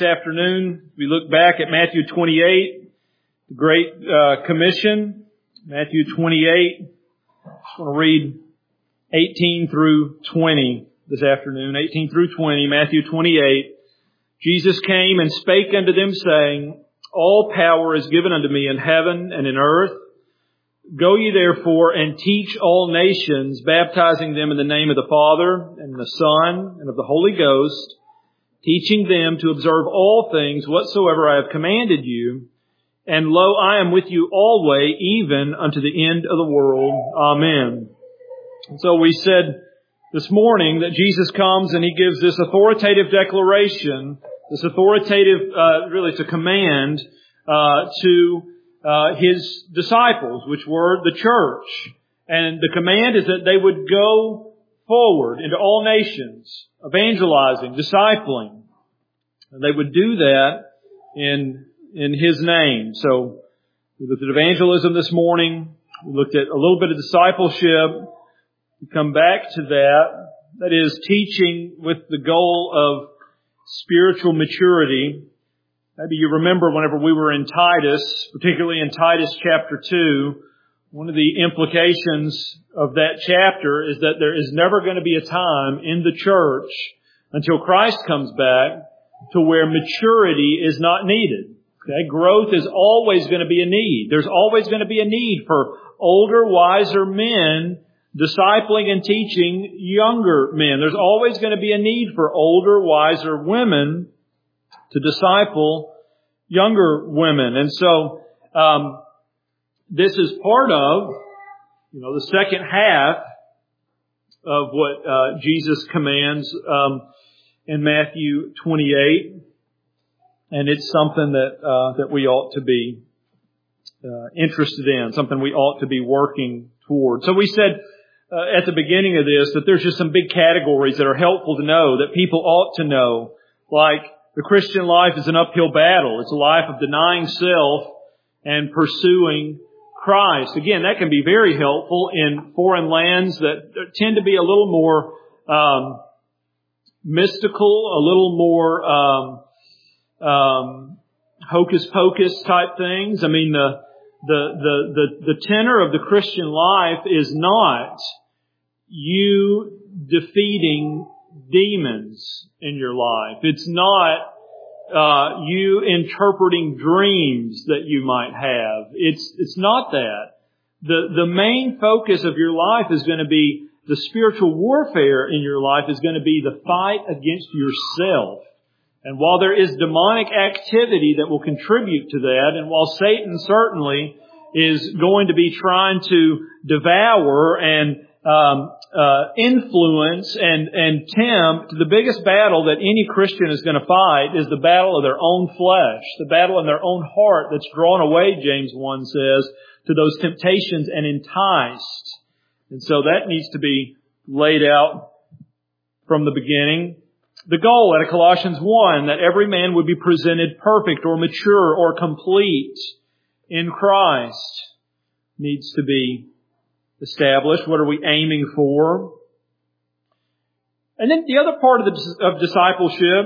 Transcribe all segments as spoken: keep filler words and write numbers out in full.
this afternoon. We look back at Matthew twenty-eight, the Great uh, Commission, Matthew twenty-eight. I just want to read eighteen through twenty this afternoon, eighteen through twenty, Matthew twenty-eight. Jesus came and spake unto them, saying, All power is given unto me in heaven and in earth. Go ye therefore and teach all nations, baptizing them in the name of the Father and the Son and of the Holy Ghost, teaching them to observe all things whatsoever I have commanded you. And lo, I am with you always, even unto the end of the world. Amen. And so we said this morning that Jesus comes and He gives this authoritative declaration, this authoritative, uh, really it's a command, uh, to Uh, His disciples, which were the church. And the command is that they would go forward into all nations, evangelizing, discipling. And they would do that in, in His name. So we looked at evangelism this morning. We looked at a little bit of discipleship. We come back to that. That is teaching with the goal of spiritual maturity. Maybe you remember whenever we were in Titus, particularly in Titus chapter two, one of the implications of that chapter is that there is never going to be a time in the church until Christ comes back to where maturity is not needed. Okay? Growth is always going to be a need. There's always going to be a need for older, wiser men discipling and teaching younger men. There's always going to be a need for older, wiser women to disciple younger women. And so, um, this is part of, you know, the second half of what, uh, Jesus commands, um, in Matthew twenty-eight. And it's something that, uh, that we ought to be, uh, interested in, something we ought to be working toward. So we said, uh, at the beginning of this that there's just some big categories that are helpful to know, that people ought to know, like, the Christian life is an uphill battle. It's a life of denying self and pursuing Christ. Again, that can be very helpful in foreign lands that tend to be a little more um, mystical, a little more um, um, hocus-pocus type things. I mean, the, the the the the tenor of the Christian life is not you defeating demons in your life. It's not uh, you interpreting dreams that you might have. It's it's not that. The the main focus of your life is going to be the spiritual warfare in your life is going to be the fight against yourself. And while there is demonic activity that will contribute to that, and while Satan certainly is going to be trying to devour and Um, uh, influence and, and tempt, the biggest battle that any Christian is going to fight is the battle of their own flesh, the battle in their own heart that's drawn away, James one says, to those temptations and enticed. And so that needs to be laid out from the beginning. The goal out of Colossians one, that every man would be presented perfect or mature or complete in Christ, needs to be established. What are we aiming for? And then the other part of, the, of discipleship,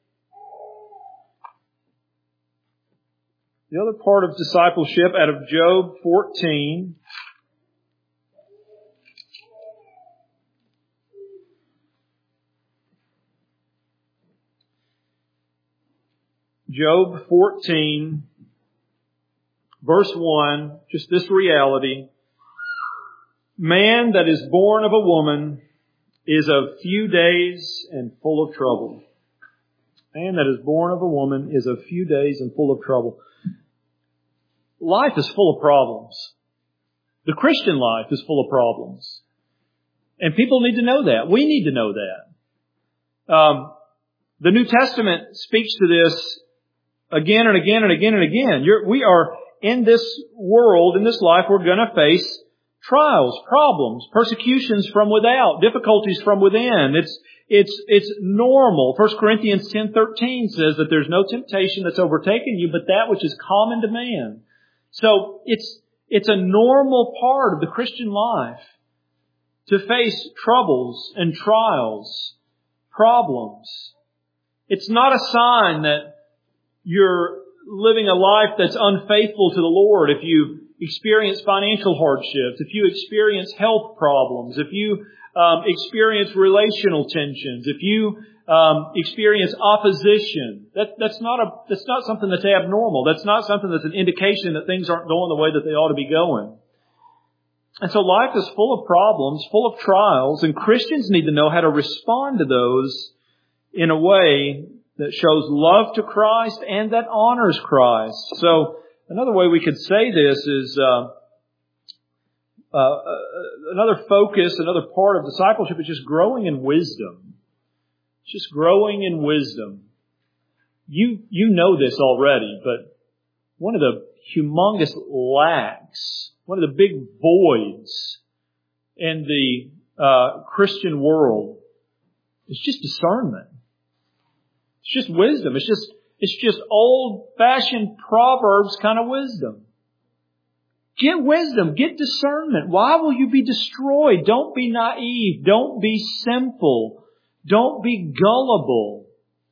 the other part of discipleship out of Job fourteen, Job fourteen, verse one, just this reality. Man that is born of a woman is of few days and full of trouble. Man that is born of a woman is of few days and full of trouble. Life is full of problems. The Christian life is full of problems. And people need to know that. We need to know that. Um, the New Testament speaks to this again and again and again and again. You're, we are in this world, in this life, we're going to face trials, problems, persecutions from without, difficulties from within. It's, it's, it's normal. First Corinthians ten thirteen says that there's no temptation that's overtaken you, but that which is common to man. So it's, it's a normal part of the Christian life to face troubles and trials, problems. It's not a sign that you're living a life that's unfaithful to the Lord, if you experience financial hardships, if you experience health problems, if you um, experience relational tensions, if you um, experience opposition, that, that's not a that's not something that's abnormal. That's not something that's an indication that things aren't going the way that they ought to be going. And so life is full of problems, full of trials, and Christians need to know how to respond to those in a way that shows love to Christ and that honors Christ. So another way we could say this is uh, uh, another focus, another part of discipleship is just growing in wisdom. Just growing in wisdom. You you know this already, but one of the humongous lacks, one of the big voids in the uh, Christian world is just discernment. It's just wisdom. It's just it's just old-fashioned Proverbs kind of wisdom. Get wisdom. Get discernment. Why will you be destroyed? Don't be naive. Don't be sinful. Don't be gullible.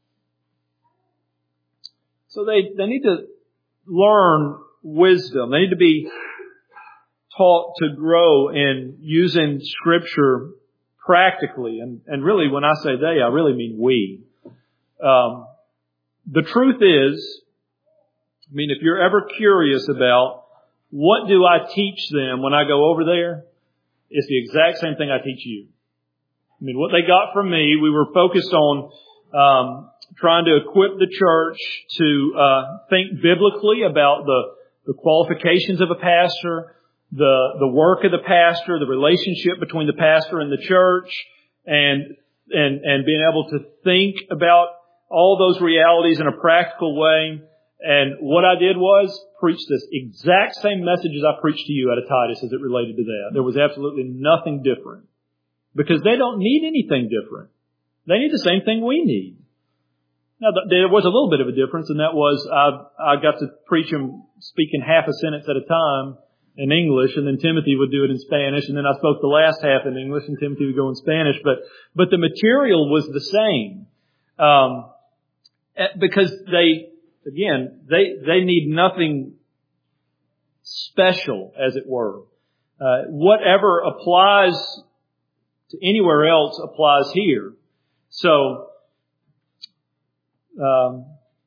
So they, they need to learn wisdom. They need to be taught to grow in using Scripture practically. And, and really, when I say they, I really mean we. Um, the truth is, I mean, if you're ever curious about what do I teach them when I go over there, it's the exact same thing I teach you. I mean, what they got from me, we were focused on um, trying to equip the church to uh, think biblically about the, the qualifications of a pastor, the the work of the pastor, the relationship between the pastor and the church, and and and being able to think about all those realities in a practical way. And what I did was preach this exact same message as I preached to you out of Titus as it related to that. There was absolutely nothing different. Because they don't need anything different. They need the same thing we need. Now, there was a little bit of a difference, and that was I, I got to preach them speaking half a sentence at a time in English, and then Timothy would do it in Spanish, and then I spoke the last half in English, and Timothy would go in Spanish. But but the material was the same. Um, because they, again, they they need nothing special, as it were. Uh, whatever applies to anywhere else applies here. So, um,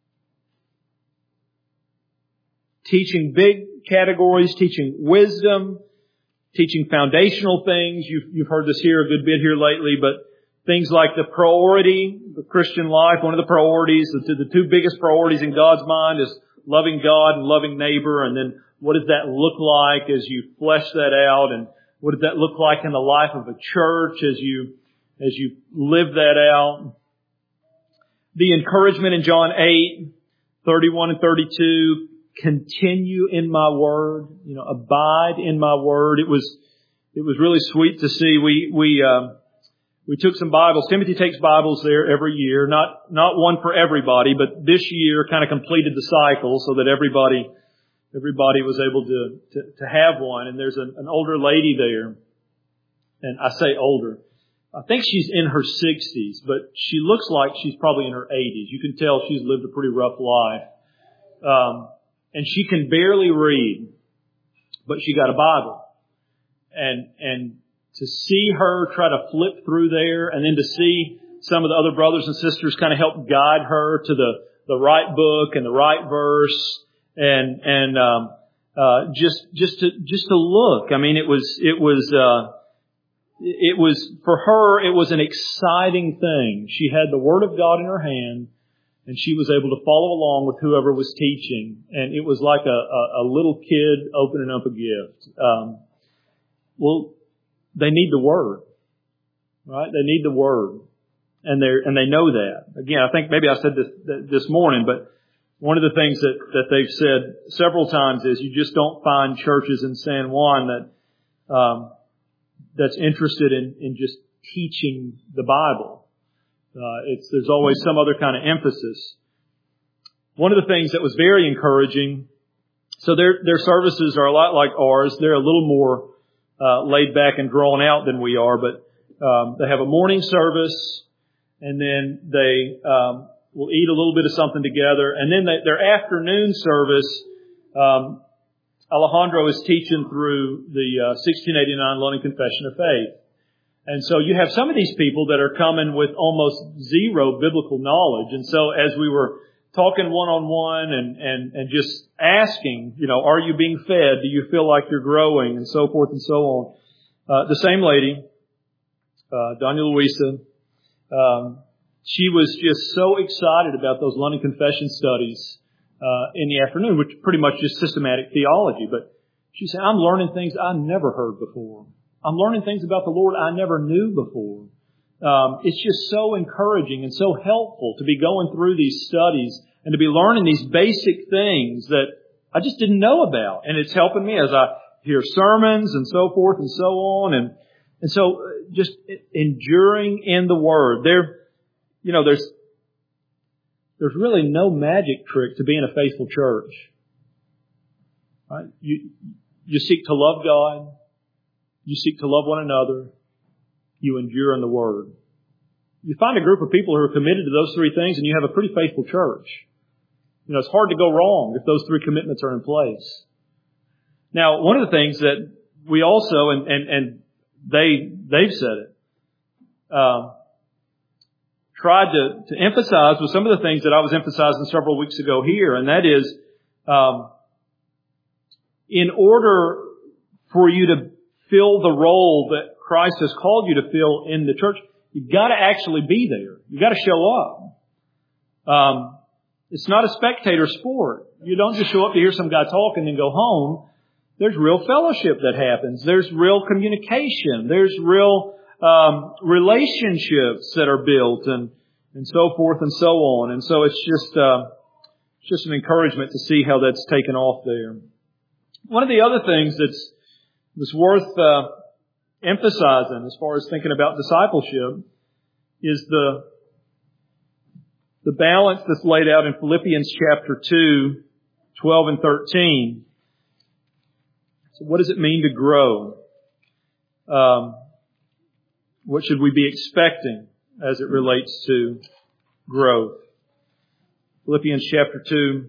teaching big categories, teaching wisdom, teaching foundational things. You've, you've heard this here a good bit here lately, but things like the priority, the Christian life, one of the priorities, the, the two biggest priorities in God's mind is loving God and loving neighbor. And then what does that look like as you flesh that out? And what does that look like in the life of a church as you, as you live that out? The encouragement in John eight, thirty-one and thirty-two, continue in my word, you know, abide in my word. It was, it was really sweet to see. We, we, um, we took some Bibles. Timothy takes Bibles there every year, not, not one for everybody, but this year kind of completed the cycle so that everybody Everybody was able to, to, to have one. And there's an, an older lady there. And I say older. I think she's in her sixties, but she looks like she's probably in her eighties. You can tell she's lived a pretty rough life. Um, and she can barely read, but she got a Bible. And, and to see her try to flip through there, and then to see some of the other brothers and sisters kind of help guide her to the, the right book and the right verse. And, and, um, uh, just, just to, just to look. I mean, it was, it was, uh, it was, for her, it was an exciting thing. She had the Word of God in her hand, and she was able to follow along with whoever was teaching. And it was like a, a, a little kid opening up a gift. Um, well, they need the Word, right? They need the Word. And they're, and they know that. Again, I think maybe I said this, this morning, but one of the things that, that they've said several times is you just don't find churches in San Juan that, um, that's interested in, in just teaching the Bible. Uh, it's, there's always some other kind of emphasis. One of the things that was very encouraging, so their, their services are a lot like ours. They're a little more, uh, laid back and drawn out than we are, but, um, they have a morning service, and then they, um, we'll eat a little bit of something together. And then they, their afternoon service, um, Alejandro is teaching through the uh, sixteen eighty-nine London Confession of Faith. And so you have some of these people that are coming with almost zero biblical knowledge. And so as we were talking one-on-one and, and, and just asking, you know, are you being fed? Do you feel like you're growing? And so forth and so on. Uh, the same lady, uh, Doña Luisa, um, she was just so excited about those London Confession studies uh, in the afternoon, which pretty much is systematic theology. But she said, I'm learning things I never heard before. I'm learning things about the Lord I never knew before. Um, it's just so encouraging and so helpful to be going through these studies and to be learning these basic things that I just didn't know about. And it's helping me as I hear sermons and so forth and so on. And, and so just enduring in the Word. There, you know, there's, there's really no magic trick to being a faithful church. Right? You, you seek to love God. You seek to love one another. You endure in the Word. You find a group of people who are committed to those three things and you have a pretty faithful church. You know, it's hard to go wrong if those three commitments are in place. Now, one of the things that we also, and, and, and they, they've said it, uh, tried to, to emphasize with some of the things that I was emphasizing several weeks ago here, and that is, um, in order for you to fill the role that Christ has called you to fill in the church, you've got to actually be there. You've got to show up. Um, it's not a spectator sport. You don't just show up to hear some guy talk and then go home. There's real fellowship that happens. There's real communication. There's real um, relationships that are built, and and so forth and so on. And so it's just uh, it's just an encouragement to see how that's taken off there. One of the other things that's that's worth uh, emphasizing as far as thinking about discipleship is the the balance that's laid out in Philippians chapter two, twelve and thirteen. So what does it mean to grow? Um, what should we be expecting as it relates to growth? Philippians chapter two,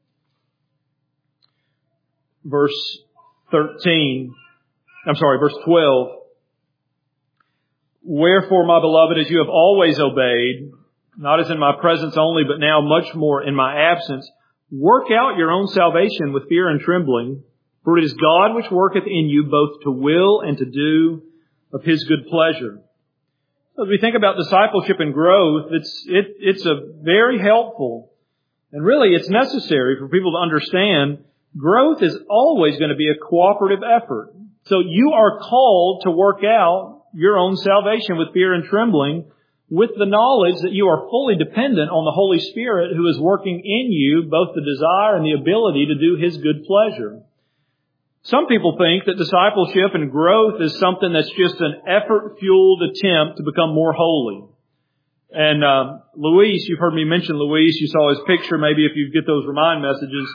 verse thirteen. I'm sorry, verse twelve. Wherefore, my beloved, as you have always obeyed, not as in my presence only, but now much more in my absence, work out your own salvation with fear and trembling, for it is God which worketh in you both to will and to do of His good pleasure. As we think about discipleship and growth, it's it, it's a very helpful, and really it's necessary for people to understand growth is always going to be a cooperative effort. So you are called to work out your own salvation with fear and trembling, with the knowledge that you are fully dependent on the Holy Spirit who is working in you both the desire and the ability to do His good pleasure. Some people think that discipleship and growth is something that's just an effort-fueled attempt to become more holy. And um, Luis, you've heard me mention Luis. You saw his picture maybe if you get those remind messages.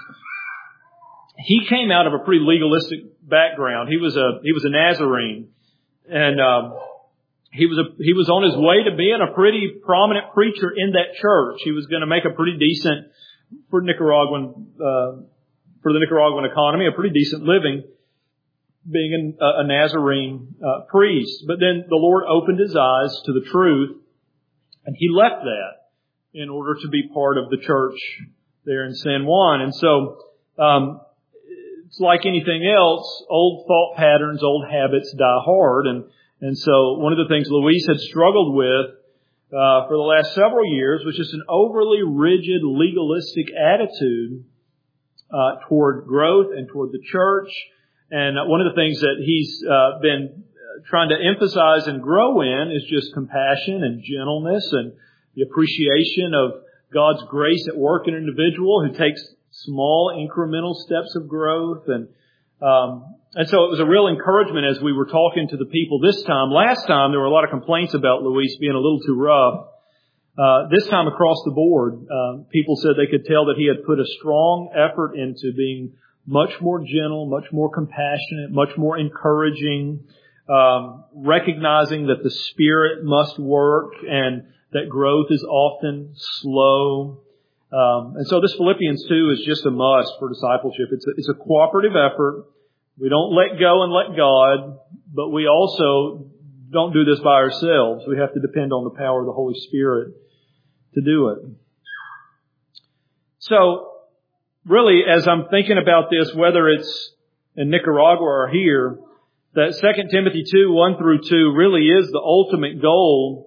He came out of a pretty legalistic background. He was a he was a Nazarene, and um, he was a he was on his way to being a pretty prominent preacher in that church. He was going to make a pretty decent for Nicaraguan uh, for the Nicaraguan economy, a pretty decent living, being an, a Nazarene uh, priest. But then the Lord opened his eyes to the truth, and he left that in order to be part of the church there in San Juan. And so. Um, It's like anything else, old thought patterns, old habits die hard. And, and so one of the things Luis had struggled with uh, for the last several years was just an overly rigid, legalistic attitude uh, toward growth and toward the church. And one of the things that he's uh, been trying to emphasize and grow in is just compassion and gentleness and the appreciation of God's grace at work in an individual who takes small incremental steps of growth. And um, and so it was a real encouragement as we were talking to the people this time. Last time there were a lot of complaints about Luis being a little too rough. Uh, this time across the board, uh, people said they could tell that he had put a strong effort into being much more gentle, much more compassionate, much more encouraging. um, recognizing that the Spirit must work and that growth is often slow. Um, and so this Philippians two is just a must for discipleship. It's a, it's a cooperative effort. We don't let go and let God, but we also don't do this by ourselves. We have to depend on the power of the Holy Spirit to do it. So, really, as I'm thinking about this, whether it's in Nicaragua or here, that Second Timothy two, one through two really is the ultimate goal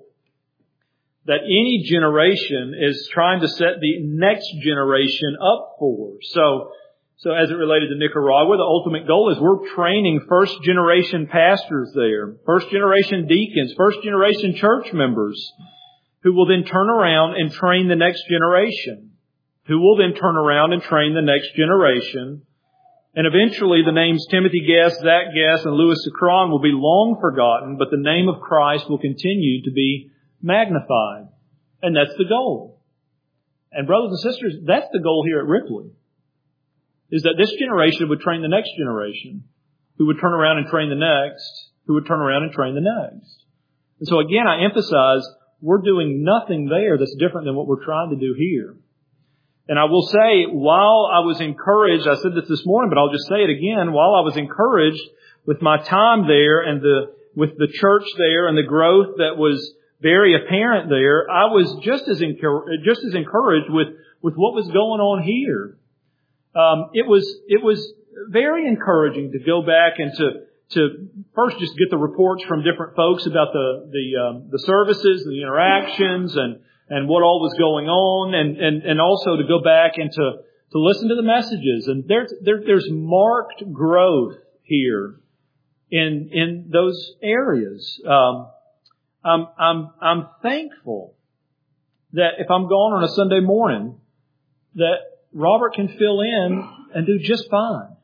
that any generation is trying to set the next generation up for. So, so as it related to Nicaragua, the ultimate goal is we're training first generation pastors there, first generation deacons, first generation church members, who will then turn around and train the next generation, who will then turn around and train the next generation. And eventually the names Timothy Guest, Zach Guest, and Louis Sacron will be long forgotten, but the name of Christ will continue to be magnified. And that's the goal. And brothers and sisters, that's the goal here at Ripley, is that this generation would train the next generation, who would turn around and train the next, who would turn around and train the next. And so again, I emphasize, we're doing nothing there that's different than what we're trying to do here. And I will say, while I was encouraged, I said this this morning, but I'll just say it again, while I was encouraged with my time there and the, with the church there and the growth that was very apparent there, I was just as encouraged, just as encouraged with, with what was going on here. Um, it was, it was very encouraging to go back and to, to first just get the reports from different folks about the, the, um, the services, the interactions, and, and what all was going on, and, and, and also to go back and to, to listen to the messages. And there, there, there's marked growth here in, in those areas. Um, I'm, I'm, I'm thankful that if I'm gone on a Sunday morning, that Robert can fill in and do just fine.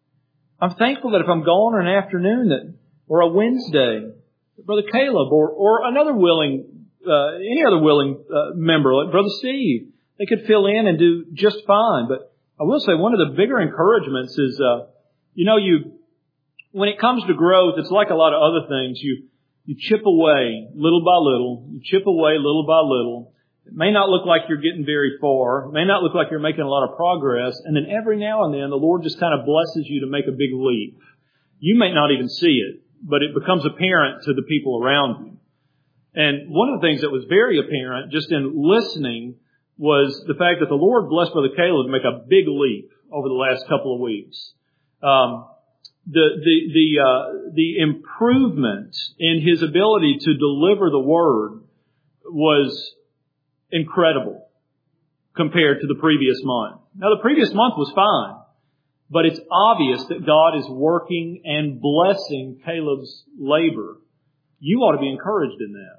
I'm thankful that if I'm gone on an afternoon that, or a Wednesday, Brother Caleb or, or another willing Uh, any other willing uh, member, like Brother Steve, they could fill in and do just fine. But I will say one of the bigger encouragements is, uh, you know, you, when it comes to growth, it's like a lot of other things. You, you chip away little by little. You chip away little by little. It may not look like you're getting very far. It may not look like you're making a lot of progress. And then every now and then the Lord just kind of blesses you to make a big leap. You may not even see it, but it becomes apparent to the people around you. And one of the things that was very apparent just in listening was the fact that the Lord blessed Brother Caleb to make a big leap over the last couple of weeks. Um, the the the uh, the improvement in his ability to deliver the word was incredible compared to the previous month. Now, the previous month was fine, but it's obvious that God is working and blessing Caleb's labor. You ought to be encouraged in that.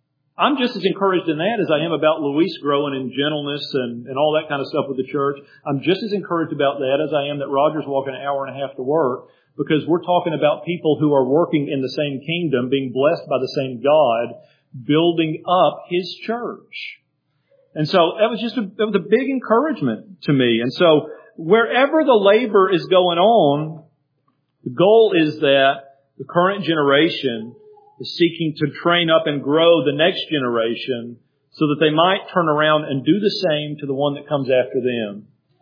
I'm just as encouraged in that as I am about Luis growing in gentleness and, and all that kind of stuff with the church. I'm just as encouraged about that as I am that Roger's walking an hour and a half to work, because we're talking about people who are working in the same kingdom, being blessed by the same God, building up His church. And so that was just a, that was a big encouragement to me. And so wherever the labor is going on, the goal is that the current generation is seeking to train up and grow the next generation so that they might turn around and do the same to the one that comes after them.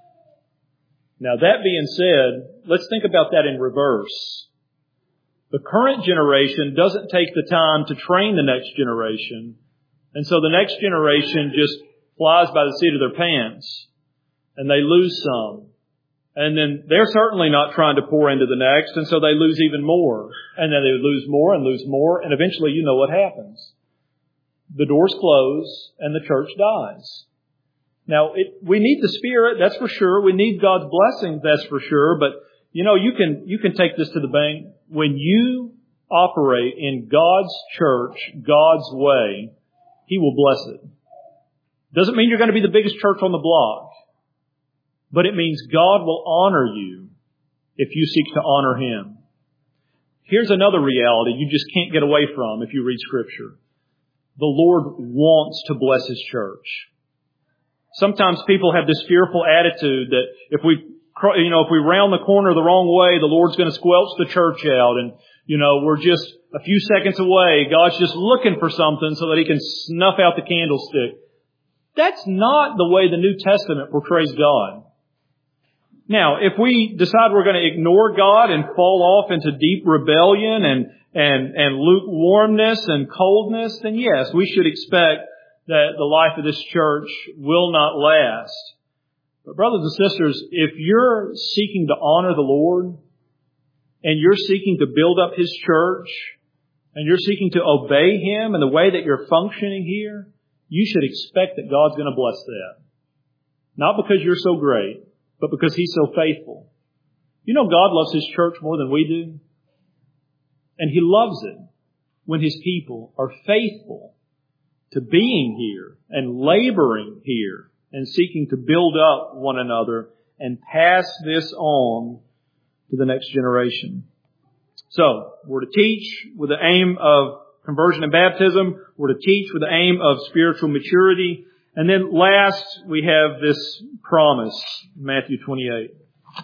Now, that being said, let's think about that in reverse. The current generation doesn't take the time to train the next generation, and so the next generation just flies by the seat of their pants, and they lose some. And then they're certainly not trying to pour into the next, and so they lose even more. And then they lose more and lose more, and eventually you know what happens. The doors close, and the church dies. Now, it, we need the Spirit, that's for sure. We need God's blessings, that's for sure. But, you know, you can, you can take this to the bank. When you operate in God's church, God's way, He will bless it. Doesn't mean you're going to be the biggest church on the block. But it means God will honor you if you seek to honor Him. Here's another reality you just can't get away from if you read Scripture. The Lord wants to bless His church. Sometimes people have this fearful attitude that if we, you know, if we round the corner the wrong way, the Lord's going to squelch the church out. And, You know, we're just a few seconds away. God's just looking for something so that He can snuff out the candlestick. That's not the way the New Testament portrays God. Now, if we decide we're going to ignore God and fall off into deep rebellion and, and, and lukewarmness and coldness, then yes, we should expect that the life of this church will not last. But brothers and sisters, if you're seeking to honor the Lord, and you're seeking to build up His church, and you're seeking to obey Him in the way that you're functioning here, you should expect that God's going to bless that. Not because you're so great, but because He's so faithful. You know God loves His church more than we do. And He loves it when His people are faithful to being here and laboring here and seeking to build up one another and pass this on to the next generation. So, we're to teach with the aim of conversion and baptism. We're to teach with the aim of spiritual maturity. And then last, we have this promise, Matthew twenty-eight.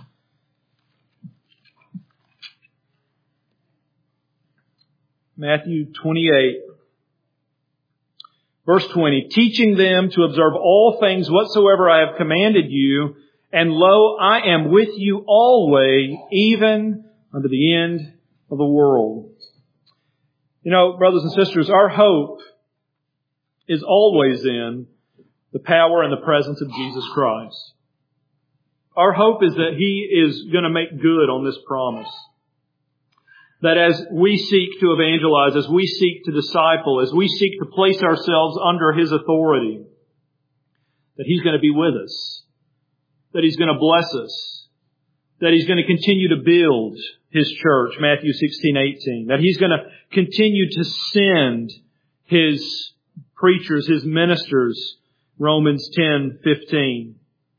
Matthew twenty-eight, verse twenty, teaching them to observe all things whatsoever I have commanded you, and lo, I am with you always, even unto the end of the world. You know, brothers and sisters, our hope is always in the power and the presence of Jesus Christ. Our hope is that He is going to make good on this promise. That as we seek to evangelize, as we seek to disciple, as we seek to place ourselves under His authority, that He's going to be with us. That He's going to bless us. That He's going to continue to build His church, Matthew sixteen eighteen. That He's going to continue to send His preachers, His ministers, Romans ten fifteen.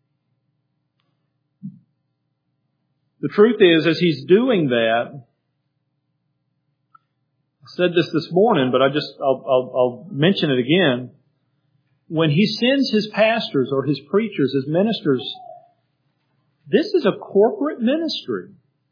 The truth is, as He's doing that, I said this this morning, but I just, I'll, I'll, I'll mention it again. When He sends His pastors or His preachers, His ministers, this is a corporate ministry.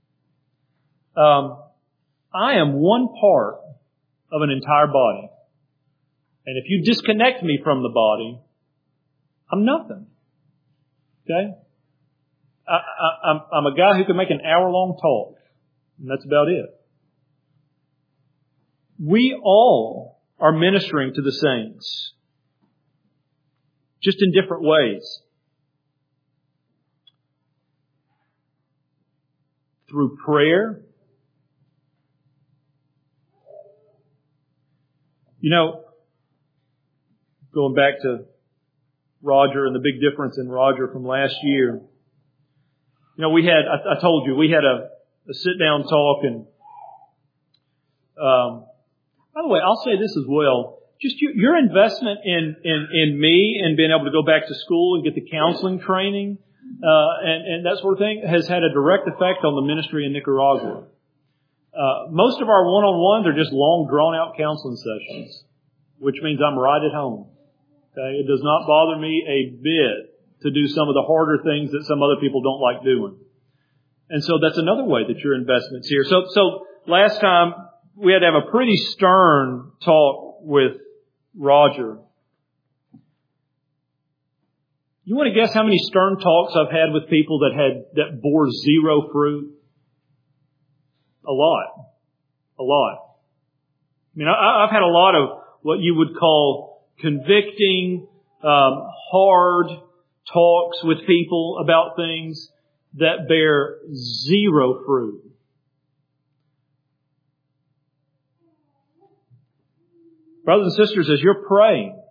Um, I am one part of an entire body. And if you disconnect me from the body, I'm nothing. Okay? I, I, I'm, I'm a guy who can make an hour-long talk. And that's about it. We all are ministering to the saints. Just in different ways. Through prayer. You know, going back to Roger and the big difference in Roger from last year. You know, we had, I, I told you, we had a, a sit-down talk and, um, by the way, I'll say this as well. Just your, your investment in, in, in me and being able to go back to school and get the counseling training, uh, and, and that sort of thing has had a direct effect on the ministry in Nicaragua. Uh, most of our one-on-ones are just long, drawn-out counseling sessions, which means I'm right at home. Okay? It does not bother me a bit to do some of the harder things that some other people don't like doing. And so that's another way that your investment's here. So, so last time we had to have a pretty stern talk with Roger. You want to guess how many stern talks I've had with people that had, that bore zero fruit? A lot. A lot. I mean, I, I've had a lot of what you would call convicting, um, hard talks with people about things that bear zero fruit. Brothers and sisters, as you're praying,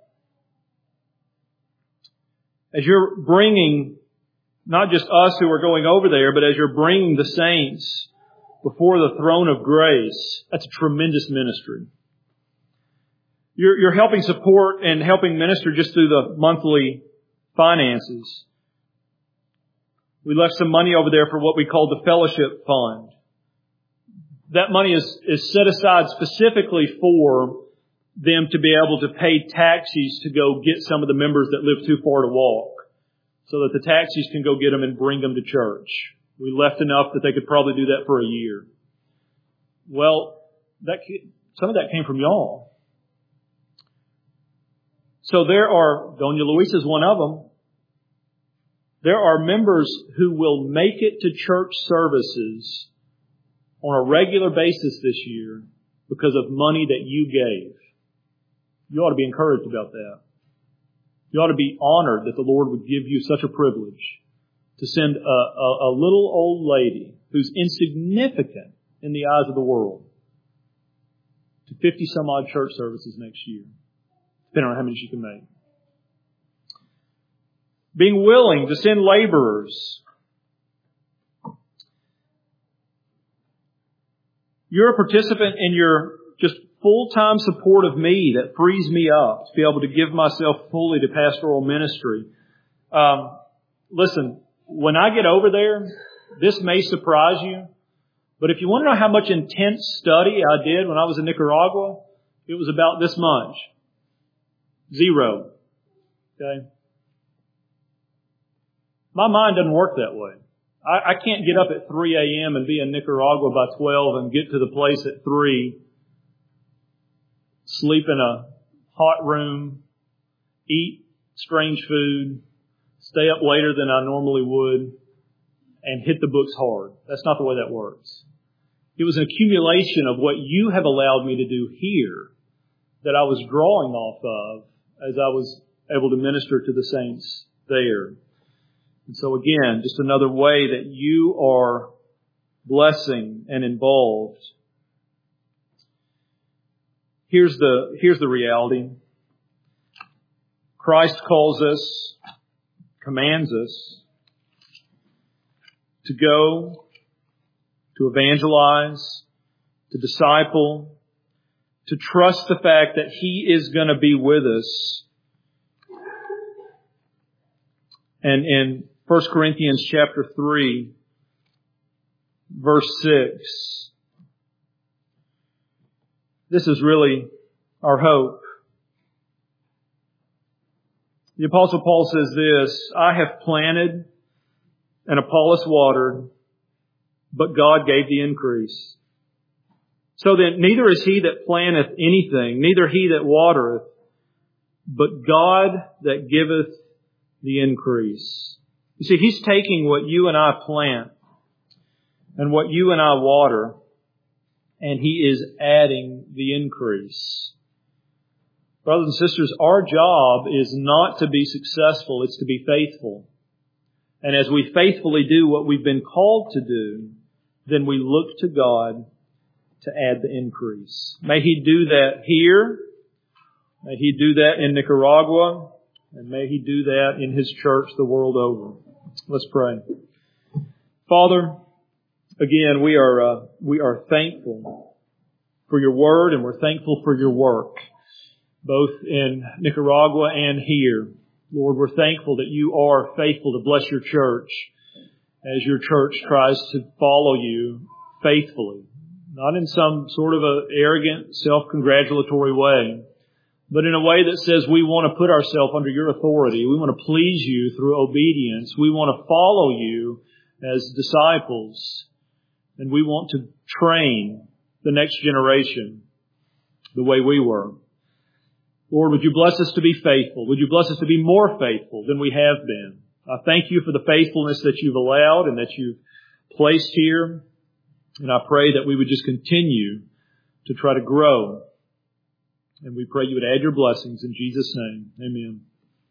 as you're bringing not just us who are going over there, but as you're bringing the saints before the throne of grace, that's a tremendous ministry. You're, you're helping support and helping minister just through the monthly finances. We left some money over there for what we call the fellowship fund. That money is, is set aside specifically for them to be able to pay taxis to go get some of the members that live too far to walk, so that the taxis can go get them and bring them to church. We left enough that they could probably do that for a year. Well, that some of that came from y'all. So there are, Doña Luisa is one of them. There are members who will make it to church services on a regular basis this year because of money that you gave. You ought to be encouraged about that. You ought to be honored that the Lord would give you such a privilege to send a, a, a little old lady who's insignificant in the eyes of the world to fifty some odd church services next year, depending on how many she can make. Being willing to send laborers. You're a participant in your just full-time support of me that frees me up to be able to give myself fully to pastoral ministry. Um, listen, when I get over there, this may surprise you, but if you want to know how much intense study I did when I was in Nicaragua, it was about this much. Zero. Okay? My mind doesn't work that way. I, I can't get up at three a.m. and be in Nicaragua by twelve and get to the place at three, sleep in a hot room, eat strange food, stay up later than I normally would, and hit the books hard. That's not the way that works. It was an accumulation of what you have allowed me to do here that I was drawing off of as I was able to minister to the saints there. And so again, just another way that you are blessing and involved. Here's the, here's the reality. Christ calls us, commands us to go, to evangelize, to disciple, to trust the fact that He is going to be with us. And in First Corinthians chapter three, verse six, this is really our hope. The Apostle Paul says this, I have planted and Apollos watered, but God gave the increase. So then neither is he that planteth anything, neither he that watereth, but God that giveth the increase. You see, He's taking what you and I plant and what you and I water, and He is adding the increase. Brothers and sisters, our job is not to be successful, it's to be faithful. And as we faithfully do what we've been called to do, then we look to God to add the increase. May He do that here. May He do that in Nicaragua. And may He do that in His church the world over. Let's pray. Father, again, we are, uh, we are thankful for Your Word, and we're thankful for Your work, both in Nicaragua and here. Lord, we're thankful that You are faithful to bless Your church as Your church tries to follow You faithfully. Not in some sort of a arrogant, self-congratulatory way, but in a way that says we want to put ourselves under Your authority. We want to please You through obedience. We want to follow You as disciples. And we want to train the next generation the way we were. Lord, would You bless us to be faithful? Would You bless us to be more faithful than we have been? I thank You for the faithfulness that You've allowed and that You've placed here. And I pray that we would just continue to try to grow. And we pray You would add Your blessings in Jesus' name. Amen.